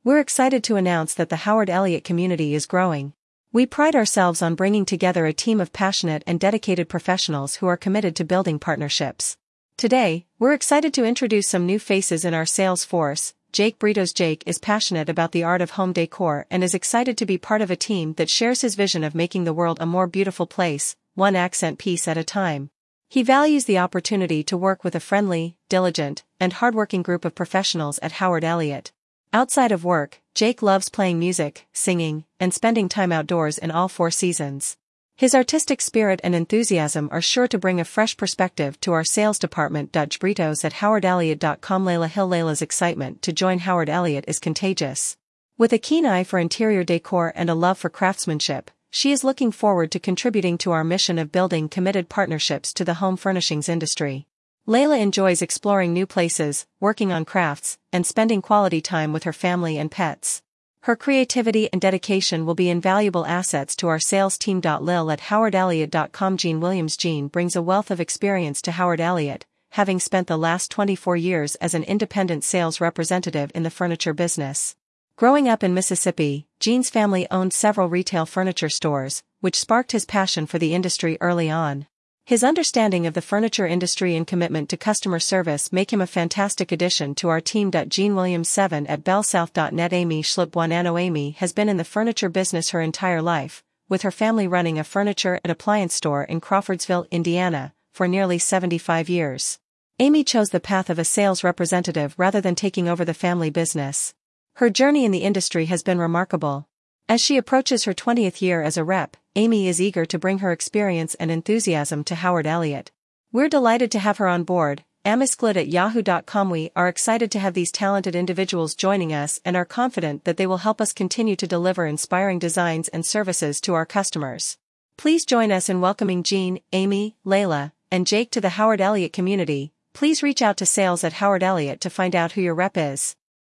We're excited to announce that the Howard Elliott community is growing. We pride ourselves on bringing together a team of passionate and dedicated professionals who are committed to building partnerships. Today, we're excited to introduce some new faces in our sales force. Jake Britos. Jake is passionate about the art of home decor and is excited to be part of a team that shares his vision of making the world a more beautiful place, one accent piece at a time. He values the opportunity to work with a friendly, diligent, and hardworking group of professionals at Howard Elliott. Outside of work, Jake loves playing music, singing, and spending time outdoors in all 4 seasons. His artistic spirit and enthusiasm are sure to bring a fresh perspective to our sales department. Britos at howardelliott.com. Layla Hill. Layla's excitement to join Howard Elliott is contagious. With a keen eye for interior decor and a love for craftsmanship, she is looking forward to contributing to our mission of building committed partnerships to the home furnishings industry. Layla enjoys exploring new places, working on crafts, and spending quality time with her family and pets. Her creativity and dedication will be invaluable assets to our sales team. Lil at howardelliott.com. Jean Williams. Jean brings a wealth of experience to Howard Elliott, having spent the last 24 years as an independent sales representative in the furniture business. Growing up in Mississippi, Jean's family owned several retail furniture stores, which sparked his passion for the industry early on. His understanding of the furniture industry and commitment to customer service make him a fantastic addition to our team. Jean Williams. 7 at bellsouth.net. Amy Schlupp. Amy has been in the furniture business her entire life, with her family running a furniture and appliance store in Crawfordsville, Indiana, for nearly 75 years. Amy chose the path of a sales representative rather than taking over the family business. Her journey in the industry has been remarkable. As she approaches her 20th year as a rep, Amy is eager to bring her experience and enthusiasm to Howard Elliott. We're delighted to have her on board. amisglid at yahoo.com. We are excited to have these talented individuals joining us and are confident that they will help us continue to deliver inspiring designs and services to our customers. Please join us in welcoming Jean, Amy, Layla, and Jake to the Howard Elliott community. Please reach out to sales at Howard Elliott to find out who your rep is.